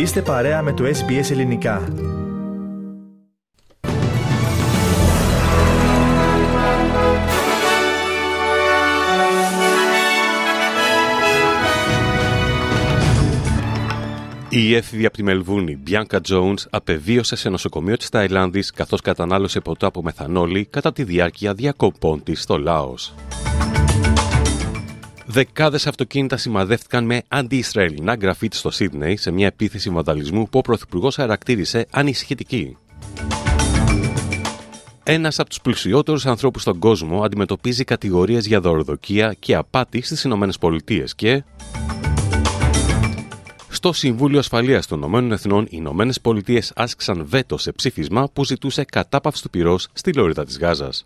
Είστε παρέα με το SBS Ελληνικά. Η έφηβη από τη Μελβούρνη, Μπιάνκα Τζόουνς, απεβίωσε σε νοσοκομείο της Ταϊλάνδης καθώς κατανάλωσε ποτό από μεθανόλη κατά τη διάρκεια διακοπών της στο Λάος. Δεκάδες αυτοκίνητα σημαδεύτηκαν με αντι-Ισραηλινά γκραφίτι στο Σίδνεϊ σε μια επίθεση βανδαλισμού που ο Πρωθυπουργός χαρακτήρισε ανησυχητική. Ένας από τους πλουσιότερους ανθρώπους στον κόσμο αντιμετωπίζει κατηγορίες για δωροδοκία και απάτη στις ΗΠΑ και... Στο Συμβούλιο Ασφαλείας των ΗΠΑ, οι ΗΠΑ άσκησαν βέτο σε ψήφισμα που ζητούσε κατάπαυση του πυρός στη λωρίδα της Γάζας.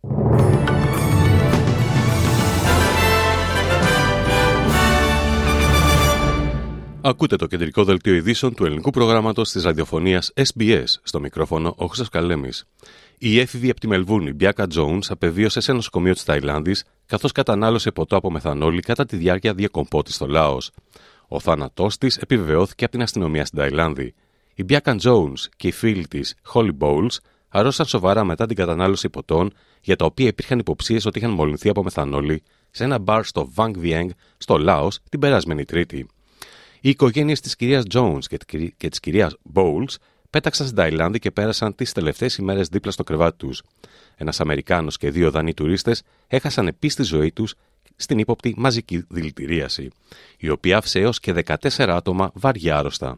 Ακούτε το κεντρικό δελτίο ειδήσεων του ελληνικού προγράμματος της ραδιοφωνίας SBS, στο μικρόφωνο ο Χρήστος Καλέμης. Η έφηβη από τη Μελβούρνη, Μπιάνκα Τζόουνς, απεβίωσε σε νοσοκομείο της Ταϊλάνδης καθώς κατανάλωσε ποτό από μεθανόλη κατά τη διάρκεια διακοπών της στο Λάος. Ο θάνατός της επιβεβαιώθηκε από την αστυνομία στην Ταϊλάνδη. Η Μπιάνκα Τζόουνς και οι φίλοι της, Holly Bowles, αρρώστησαν σοβαρά μετά την κατανάλωση ποτών για τα οποία υπήρχαν υποψίες ότι είχαν μολυνθεί από μεθανόλη σε ένα μπαρ στο Vang Vieng, στο Λάος, την περασμένη Τρίτη. Οι οικογένειες της κυρίας Jones και της κυρίας Bowles πέταξαν στην Ταϊλάνδη και πέρασαν τις τελευταίες ημέρες δίπλα στο κρεβάτι τους. Ένας Αμερικάνος και 2 Δανείοι τουρίστες έχασαν επίσης τη ζωή τους στην ύποπτη μαζική δηλητηρίαση, η οποία άφησε έως και 14 άτομα βαριά άρρωστα.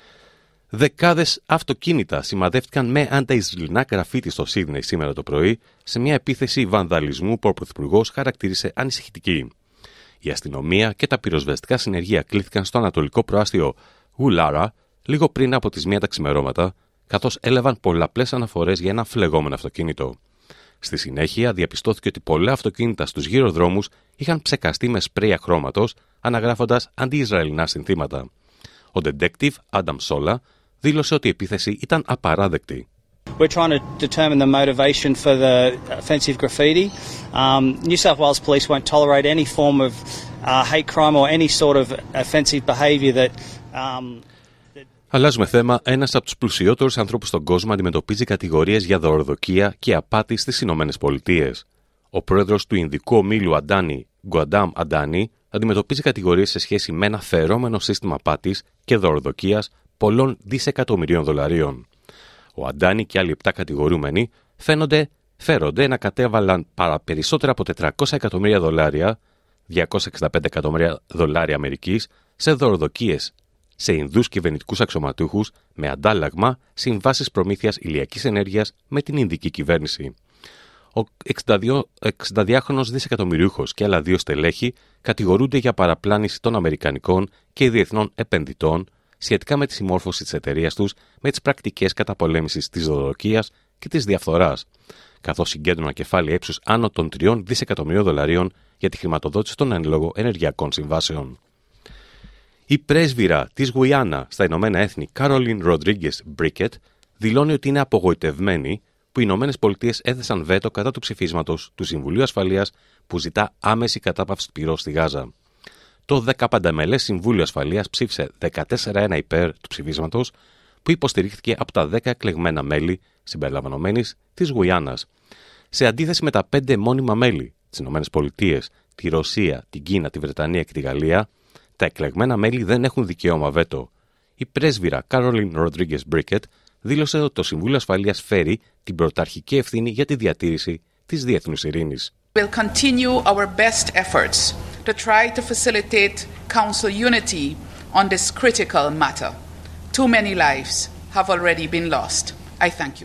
Δεκάδες αυτοκίνητα σημαδεύτηκαν με αντι-Ισραηλινά γκραφίτι στο Σίδνεϊ σήμερα το πρωί σε μια επίθεση βανδαλισμού που ο Πρωθυπουργός χαρακτήρισε ανησυχητική. Η αστυνομία και τα πυροσβεστικά συνεργεία κλήθηκαν στο ανατολικό προάστιο Γουλάρα λίγο πριν από τις 1 τα ξημερώματα, καθώς έλαβαν πολλαπλές αναφορές για ένα φλεγόμενο αυτοκίνητο. Στη συνέχεια διαπιστώθηκε ότι πολλά αυτοκίνητα στους γύρω δρόμους είχαν ψεκαστεί με σπρέια χρώματος, αναγράφοντας αντι-Ισραηλινά συνθήματα. Ο detective Adam Sola δήλωσε ότι η επίθεση ήταν απαράδεκτη. We're trying to determine the motivation for the offensive graffiti. New South Wales Police won't tolerate any form of hate crime or any sort of offensive behaviour that... Αλλάζουμε θέμα. Ένας από τους πλουσιότερους ανθρώπους στον κόσμο αντιμετωπίζει κατηγορίες για δωροδοκία και απάτη στις Ηνωμένες Πολιτείες. Ο πρόεδρος του Ινδικού ομίλου Αντάνι, Γκουαντάμ Αντάνι, αντιμετωπίζει κατηγορίες σε σχέση με ένα φερόμενο σύστημα απάτης και δωροδοκίας πολλών δισεκατομμυρίων δολαρίων. Ο Αντάνι και άλλοι 7 κατηγορούμενοι φέρονται να κατέβαλαν περισσότερα από 400 εκατομμύρια δολάρια, 265 εκατομμύρια δολάρια Αμερικής, σε δωροδοκίες σε Ινδούς κυβερνητικούς αξιωματούχους με αντάλλαγμα συμβάσεις προμήθειας ηλιακής ενέργειας με την Ινδική κυβέρνηση. Ο 62χρονος δισεκατομμυριούχος και άλλα 2 στελέχη κατηγορούνται για παραπλάνηση των αμερικανικών και διεθνών επενδυτών σχετικά με τη συμμόρφωση της εταιρείας τους με τις πρακτικές καταπολέμησης της δωροδοκίας και της διαφθοράς, καθώς συγκέντρωναν κεφάλαια ύψους άνω των 3 δισεκατομμυρίων δολαρίων για τη χρηματοδότηση των εν λόγω ενεργειακών συμβάσεων. Η πρέσβυρα της Γουιάννα στα Ηνωμένα Έθνη, Caroline Rodriguez Brickett, δηλώνει ότι είναι απογοητευμένη που οι Ηνωμένες Πολιτείες έθεσαν βέτο κατά του ψηφίσματος του Συμβουλίου Ασφαλείας που ζητά άμεση κατάπαυση του πυρός στη Γάζα. Το 15μελές Συμβούλιο Ασφαλείας ψήφισε 14-1 υπέρ του ψηφίσματος που υποστηρίχθηκε από τα 10 εκλεγμένα μέλη συμπεριλαμβανομένης της Γουιάννας. Σε αντίθεση με τα 5 μόνιμα μέλη της ΗΠΑ, τη Ρωσία, την Κίνα, τη Βρετανία και τη Γαλλία, τα εκλεγμένα μέλη δεν έχουν δικαίωμα βέτο. Η πρέσβυρα Caroline Rodriguez Brickett δήλωσε ότι το Συμβούλιο Ασφαλείας φέρει την πρωταρχική ευθύνη για τη διατήρηση της διεθνούς ειρήνης. We'll continue our best efforts to try to facilitate Council unity on this critical matter. Too many lives have already been lost. I thank you.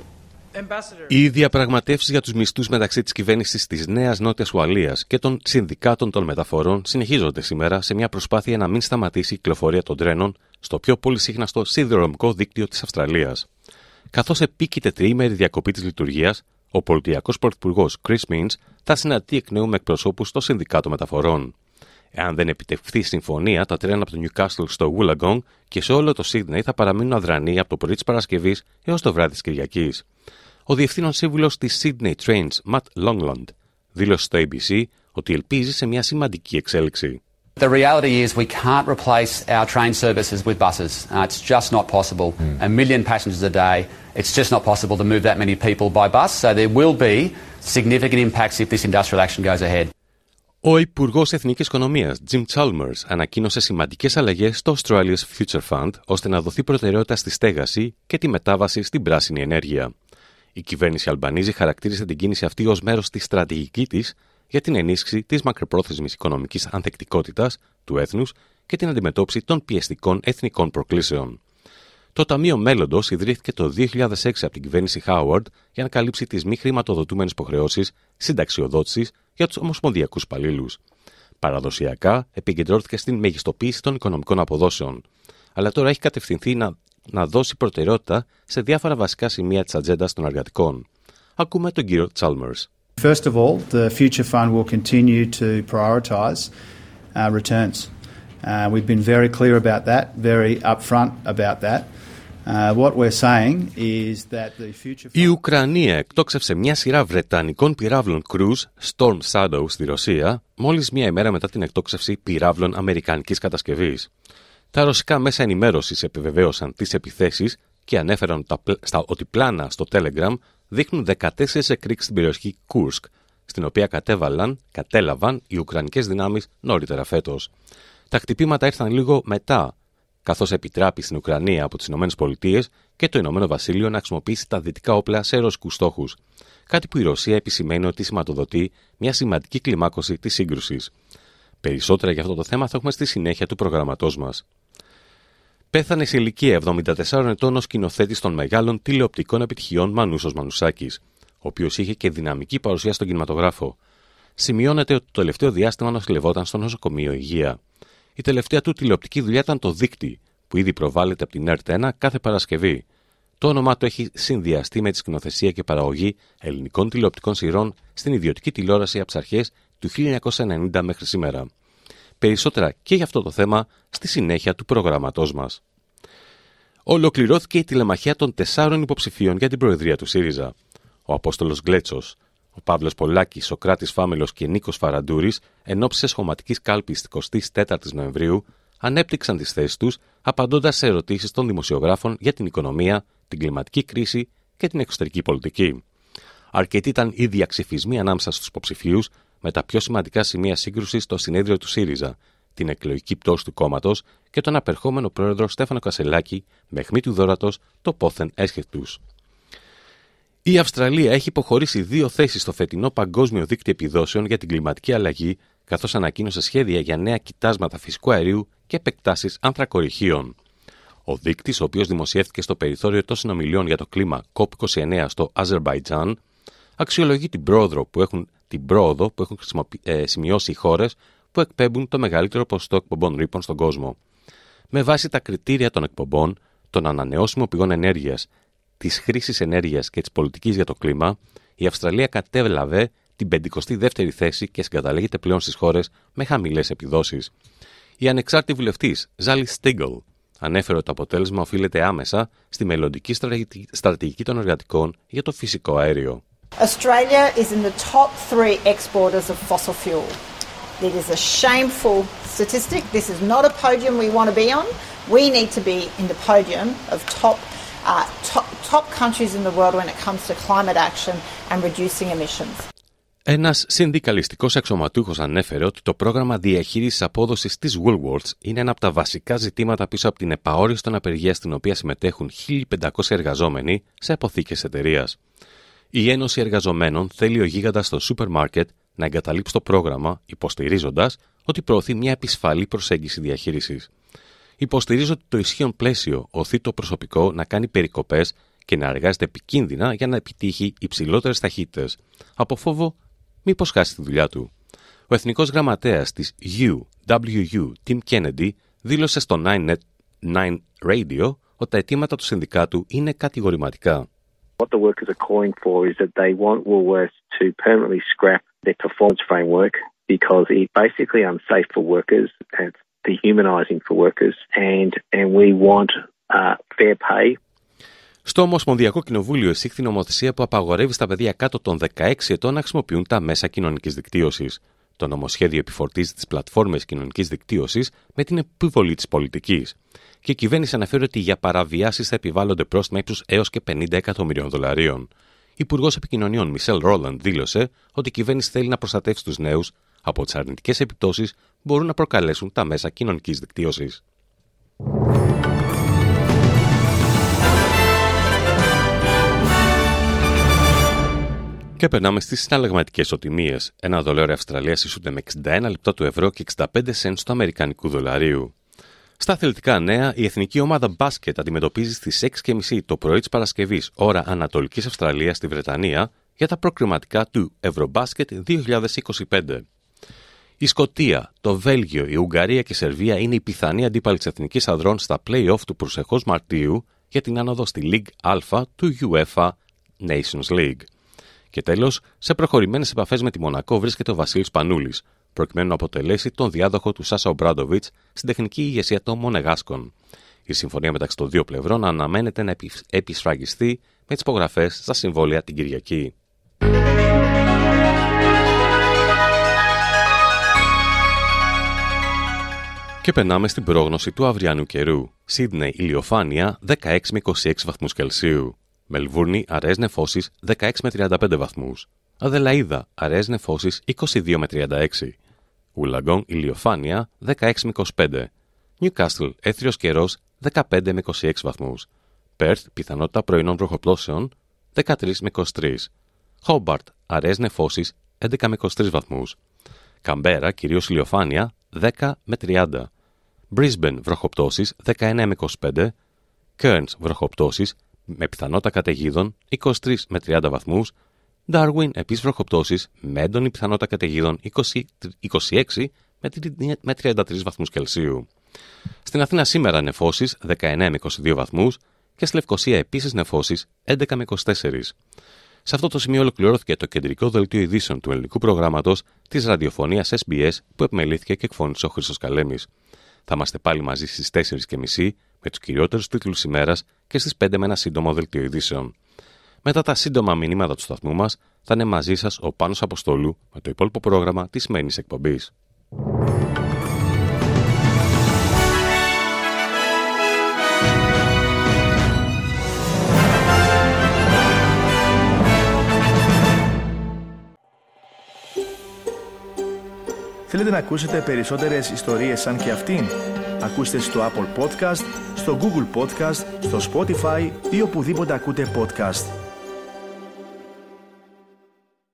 Οι διαπραγματεύσεις για τους μισθούς μεταξύ της κυβέρνησης της Νέας Νότιας Ουαλίας και των συνδικάτων των μεταφορών συνεχίζονται σήμερα σε μια προσπάθεια να μην σταματήσει η κυκλοφορία των τρένων στο πιο πολυσύχναστο σιδηροδρομικό δίκτυο της Αυστραλίας. Καθώς επίκειται τριήμερη διακοπή της λειτουργίας, ο πολιτιακός πρωθυπουργός Chris Minns θα συναντεί εκ νέου με εκπροσώπους στο Συνδικάτο Μεταφορών. Εάν δεν επιτευχθεί συμφωνία, τα τρένα από το Newcastle στο Wollongong και σε όλο το Σίδνεϊ θα παραμείνουν αδρανοί από το πρωί της Παρασκευής έως το βράδυ της Κυριακής. Ο διευθύνων σύμβουλος της Sydney Trains, Matt Longland, δήλωσε στο ABC ότι ελπίζει σε μια σημαντική εξέλιξη. The reality is we can't replace our train services with buses. It's just not possible. 1 million passengers a day. It's just not possible to move that many people by bus. So there will be significant impacts if this industrial action goes ahead. Ο Υπουργός Εθνικής Οικονομίας, Jim Chalmers, ανακοίνωσε σημαντικές αλλαγές στο Australia's Future Fund, ώστε να δοθεί προτεραιότητα στη στέγαση και τη μετάβαση στην πράσινη ενέργεια. Η κυβέρνηση Αλμπανίζη χαρακτήρισε την κίνηση αυτή ως μέρος της στρατηγικής της για την ενίσχυση της μακροπρόθεσμης οικονομικής ανθεκτικότητας του έθνους και την αντιμετώπιση των πιεστικών εθνικών προκλήσεων. Το Ταμείο Μέλλοντος ιδρύθηκε το 2006 από την κυβέρνηση Howard για να καλύψει τις μη χρηματοδοτούμενες υποχρεώσεις συνταξιοδότησης για τους ομοσπονδιακούς υπαλλήλους. Παραδοσιακά επικεντρώθηκε στην μεγιστοποίηση των οικονομικών αποδόσεων, αλλά τώρα έχει κατευθυνθεί να δώσει προτεραιότητα σε διάφορα βασικά σημεία της ατζέντας των εργατικών. Ακούμε τον κύριο Chalmers. First of all, the Future Fund will continue to prioritise returns. We've been very clear about that, very upfront about that. What we're saying is that the Future Fund... Η Ουκρανία εκτόξευσε μια σειρά βρετανικών πυράβλων Cruise Storm Shadow στη Ρωσία, μόλις μια ημέρα μετά την εκτόξευση πυράβλων αμερικανικής κατασκευής. Τα ρωσικά μέσα ενημέρωσης επιβεβαίωσαν τις επιθέσεις και ανέφεραν ότι πλάνα στο Telegram δείχνουν 14 εκρήξεις στην περιοχή Κούρσκ, στην οποία κατέλαβαν οι Ουκρανικές δυνάμεις νωρίτερα φέτος. Τα χτυπήματα ήρθαν λίγο μετά, καθώς επιτράπη στην Ουκρανία από τις ΗΠΑ και το Ηνωμένο Βασίλειο να χρησιμοποιήσει τα δυτικά όπλα σε ρωσικούς στόχους, κάτι που η Ρωσία επισημαίνει ότι σηματοδοτεί μια σημαντική κλιμάκωση της σύγκρουσης. Περισσότερα για αυτό το θέμα θα έχουμε στη συνέχεια του προγραμματός μας. Πέθανε σε ηλικία 74 ετών ο σκηνοθέτης των μεγάλων τηλεοπτικών επιτυχιών Μανούσος Μανουσάκης, ο οποίος είχε και δυναμική παρουσία στον κινηματογράφο. Σημειώνεται ότι το τελευταίο διάστημα νοσηλευόταν στο νοσοκομείο Υγεία. Η τελευταία του τηλεοπτική δουλειά ήταν το Δίκτυ, που ήδη προβάλλεται από την ΕΡΤ1 κάθε Παρασκευή. Το όνομά του έχει συνδυαστεί με τη σκηνοθεσία και παραγωγή ελληνικών τηλεοπτικών σειρών στην ιδιωτική τηλεόραση από τις αρχές του 1990 μέχρι σήμερα. Περισσότερα και για αυτό το θέμα στη συνέχεια του προγραμματός μας. Ολοκληρώθηκε η τηλεμαχία των 4 υποψηφίων για την προεδρία του ΣΥΡΙΖΑ. Ο Απόστολος Γκλέτσος, ο Παύλος Πολάκης, ο Κράτης Φάμελος και Νίκος Φαραντούρης, εν ώψη της χωματικής κάλπης 24 Νοεμβρίου, ανέπτυξαν τις θέσεις τους, απαντώντας σε ερωτήσεις των δημοσιογράφων για την οικονομία, την κλιματική κρίση και την εξωτερική πολιτική. Αρκετοί ήταν οι διαξυφισμοί ανάμεσα στους υποψηφίους, με τα πιο σημαντικά σημεία σύγκρουσης στο συνέδριο του ΣΥΡΙΖΑ, την εκλογική πτώση του κόμματος και τον απερχόμενο πρόεδρο Στέφανο Κασελάκη, με αιχμή του δώρατος το πόθεν έσχετους. Η Αυστραλία έχει υποχωρήσει 2 θέσεις στο φετινό Παγκόσμιο Δίκτυο Επιδόσεων για την κλιματική αλλαγή, καθώς ανακοίνωσε σχέδια για νέα κοιτάσματα φυσικού αερίου και επεκτάσεις ανθρακοριχείων. Ο δείκτης, ο οποίος δημοσιεύτηκε στο περιθώριο των συνομιλιών για το κλίμα COP29 στο Αζερμπαϊτζάν, αξιολογεί την πρόοδο που έχουν σημειώσει οι χώρες που εκπέμπουν το μεγαλύτερο ποσοστό εκπομπών ρήπων στον κόσμο. Με βάση τα κριτήρια των εκπομπών, των ανανεώσιμων πηγών ενέργειας, της χρήσης ενέργειας και της πολιτικής για το κλίμα, η Αυστραλία κατέλαβε την 52η θέση και συγκαταλέγεται πλέον στις χώρες με χαμηλές επιδόσεις. Η ανεξάρτητη βουλευτής Ζάλι Στίγκλ ανέφερε ότι το αποτέλεσμα οφείλεται άμεσα στη μελλοντική στρατηγική των εργατικών για το φυσικό αέριο. Australia is in the top 3 exporters of fossil fuel. It is a shameful statistic. This is not a podium we want to be on. We need to be in the podium of top countries in the world when it comes to climate action and reducing emissions. Ένας συνδικαλιστικός αξιωματούχος ανέφερε ότι το πρόγραμμα διαχείρισης απόδοσης της Woolworths είναι ένα από τα βασικά ζητήματα πίσω από την επαόριστον απεργία στην οποία συμμετέχουν 1.500 εργαζόμενοι σε αποθήκες εταιρείας. Η Ένωση Εργαζομένων θέλει ο γίγαντας στο σούπερ μάρκετ να εγκαταλείψει το πρόγραμμα, υποστηρίζοντας ότι προωθεί μια επισφαλή προσέγγιση διαχείρισης. Υποστηρίζει ότι το ισχύον πλαίσιο οθεί το προσωπικό να κάνει περικοπές και να εργάζεται επικίνδυνα για να επιτύχει υψηλότερες ταχύτητες, από φόβο μήπως χάσει τη δουλειά του. Ο εθνικός γραμματέας της UWU, Tim Kennedy, δήλωσε στο 9 Radio ότι τα αιτήματα του συνδικάτου είναι κατηγορηματικά. What the workers are calling for is that they want Woolworths to permanently scrap their performance framework because it's basically unsafe for workers, it's dehumanising for workers, and we want fair pay. Στο Ομοσπονδιακό Κοινοβούλιο εισήχθη νομοθεσία που απαγορεύει στα παιδιά κάτω των 16 ετών να χρησιμοποιούν τα μέσα κοινωνικής δικτύωσης. Το νομοσχέδιο επιφορτίζει τις πλατφόρμες κοινωνικής δικτύωσης με την επιβολή της πολιτικής. Και η κυβέρνηση αναφέρει ότι για παραβιάσεις θα επιβάλλονται πρόστιμα ύψους έως και $50 εκατομμυρίων. Η Υπουργός Επικοινωνιών Μισελ Ρόλαντ δήλωσε ότι η κυβέρνηση θέλει να προστατεύσει τους νέους από τις αρνητικές επιπτώσεις που μπορούν να προκαλέσουν τα μέσα κοινωνικής δικτύωσης. Και περνάμε στις συναλλαγματικές ισοτιμίες. Ένα δολάριο Αυστραλίας ισούται με 61 λεπτά του ευρώ και 65 σεντ του αμερικανικού δολαρίου. Στα αθλητικά νέα, η εθνική ομάδα μπάσκετ αντιμετωπίζει στις 6:30 το πρωί της Παρασκευής, ώρα Ανατολικής Αυστραλίας στη Βρετανία, για τα προκριματικά του Ευρωμπάσκετ 2025. Η Σκωτία, το Βέλγιο, η Ουγγαρία και η Σερβία είναι οι πιθανοί αντίπαλοι της εθνικής αδρών στα play-off του προσεχώς Μαρτίου για την άνοδο στη Ligue Α του UEFA Nations League. Και τέλος, σε προχωρημένες επαφές με τη Μονακό βρίσκεται ο Βασίλης Πανούλης, προκειμένου να αποτελέσει τον διάδοχο του Σάσα Ομπράντοβιτς στην τεχνική ηγεσία των Μονεγάσκων. Η συμφωνία μεταξύ των δύο πλευρών αναμένεται να επισφραγιστεί με τις υπογραφές στα συμβόλαια την Κυριακή. Και περνάμε στην πρόγνωση του αυριανού καιρού. Σίδνεϊ ηλιοφάνεια 16 με 26 βαθμούς Κελσίου. Μελβούρνη αραιές νεφώσεις 16 με 35 βαθμούς. Αδελαΐδα αραιές νεφώσεις 22 με 36. Ουλαγκόν ηλιοφάνεια 16 με 25. Νιουκάστλ έθριος καιρός 15 με 26 βαθμούς. Πέρθ πιθανότητα πρωινών βροχοπτώσεων 13 με 23. Χόμπαρτ αραιές νεφώσεις 11 με 23 βαθμούς. Καμπέρα κυρίως ηλιοφάνεια 10 με 30. Μπρίσμπεν βροχοπτώσεις 19 με 25. Κέρνς βροχοπτώσεις με πιθανότητα καταιγίδων 23 με 30 βαθμούς. Ντάρουιν επίσης βροχοπτώσεις με έντονη πιθανότητα καταιγίδων 26 με 33 βαθμούς Κελσίου. Στην Αθήνα σήμερα νεφώσεις 19 με 22 βαθμούς και στη Λευκοσία επίσης νεφώσεις 11 με 24. Σε αυτό το σημείο ολοκληρώθηκε το κεντρικό δελτίο ειδήσεων του ελληνικού προγράμματος της ραδιοφωνίας SBS που επιμελήθηκε και εκφώνησε ο Χρήστος Καλέμης. Θα είμαστε πάλι μαζί στις 4:30 με τους κυριότερους τίτλους ημέρας και στις 5 με ένα σύντομο δελτίο ειδήσεων. Μετά τα σύντομα μηνύματα του σταθμού μας, θα είναι μαζί σας ο Πάνος Αποστόλου με το υπόλοιπο πρόγραμμα της σημερινής εκπομπής. Θέλετε να ακούσετε περισσότερες ιστορίες σαν και αυτήν? Ακούστε στο Apple Podcast, στο Google Podcast, στο Spotify ή οπουδήποτε ακούτε podcast.